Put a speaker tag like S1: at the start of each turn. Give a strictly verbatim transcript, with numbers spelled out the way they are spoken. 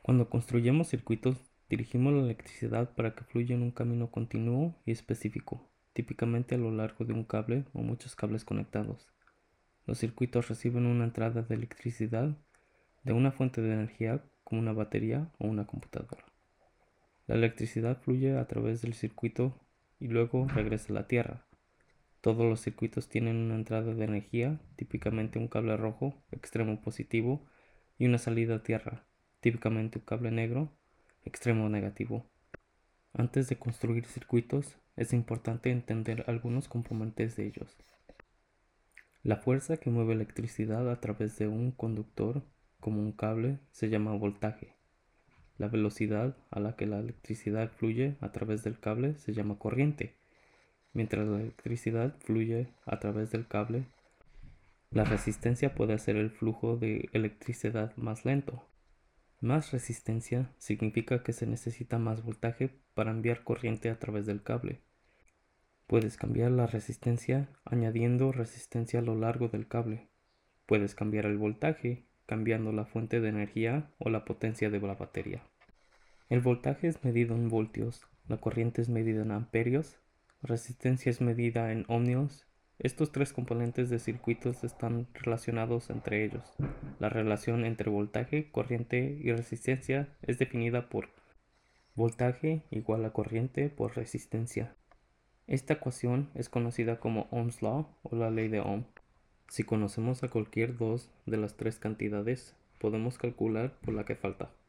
S1: Cuando construyemos circuitos, dirigimos la electricidad para que fluya en un camino continuo y específico, típicamente a lo largo de un cable o muchos cables conectados. Los circuitos reciben una entrada de electricidad de una fuente de energía como una batería o una computadora. La electricidad fluye a través del circuito y luego regresa a la Tierra. Todos los circuitos tienen una entrada de energía, típicamente un cable rojo, extremo positivo, y una salida a tierra, típicamente un cable negro, extremo negativo. Antes de construir circuitos, es importante entender algunos componentes de ellos. La fuerza que mueve electricidad a través de un conductor, como un cable, se llama voltaje. La velocidad a la que la electricidad fluye a través del cable se llama corriente. Mientras la electricidad fluye a través del cable, la resistencia puede hacer el flujo de electricidad más lento. Más resistencia significa que se necesita más voltaje para enviar corriente a través del cable. Puedes cambiar la resistencia añadiendo resistencia a lo largo del cable. Puedes cambiar el voltaje cambiando la fuente de energía o la potencia de la batería. El voltaje es medido en voltios, la corriente es medida en amperios, la resistencia es medida en ohmios. Estos tres componentes de circuitos están relacionados entre ellos. La relación entre voltaje, corriente y resistencia es definida por voltaje igual a corriente por resistencia. Esta ecuación es conocida como Ohm's Law o la ley de Ohm. Si conocemos a cualquier dos de las tres cantidades, podemos calcular por la que falta.